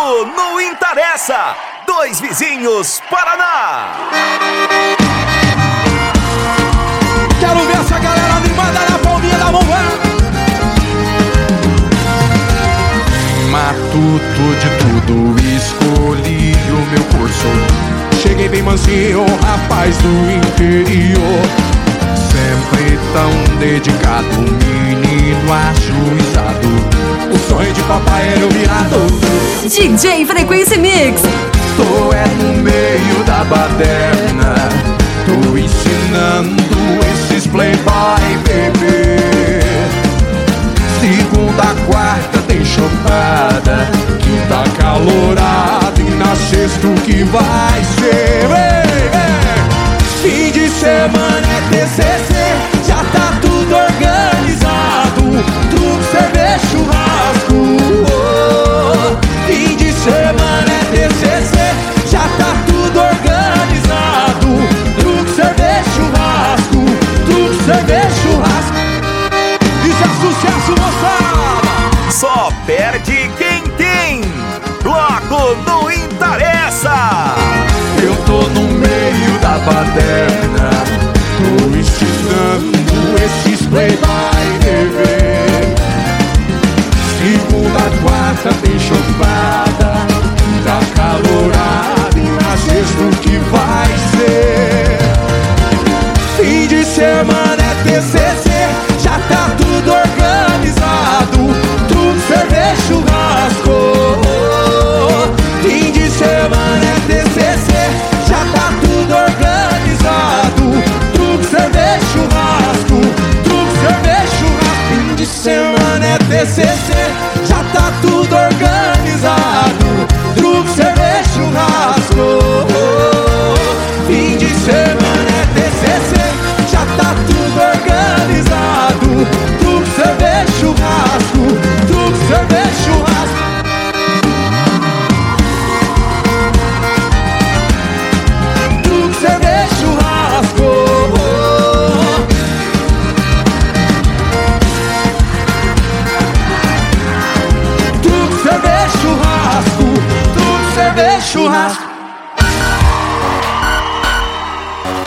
Não Interessa, Dois Vizinhos, Paraná. Quero ver essa galera animada na palminha da mão, matuto de tudo, escolhi o meu curso. Cheguei bem mansinho, rapaz do interior. Sempre tão dedicado, menino ajuizado. O sonho de papai era o virado. DJ Frequência Mix. Tô no meio da baderna, tô ensinando esses playboy bebê. Segunda, quarta tem chopada, quinta calorada e na sexta o que vai ser? Fim de semana é TCC, já tá tudo organizado. Truque, cerveja, churrasco. Fim de semana é TCC, já tá tudo organizado. Truque, cerveja, churrasco. Truque, cerveja, churrasco. Isso é sucesso, moçada! Só perde quem tem. Bloco Não Interessa. Eu tô no meio da baderna, tô ensinando esses playboy bebê. Segunda, quarta tem chupada, tá calorada e na sexta o que vai ser? Fim de semana é TCC, já tá tudo organizado. Tudo cerveja, churrasco. Fim de semana é TCC, já tá tudo organizado. Truque, cerveja, churrasco. Truque, cerveja, churrasco. Fim de semana é TCC, já tá tudo organizado. Truque, cerveja, churrasco. Fim de semana é TCC, já tá tudo organizado. Truque, cerveja, churrasco. Truque, cerveja, churrasco. Truque, cerveja, churrasco. Truque, cerveja, churrasco. Truque, cerveja, churrasco.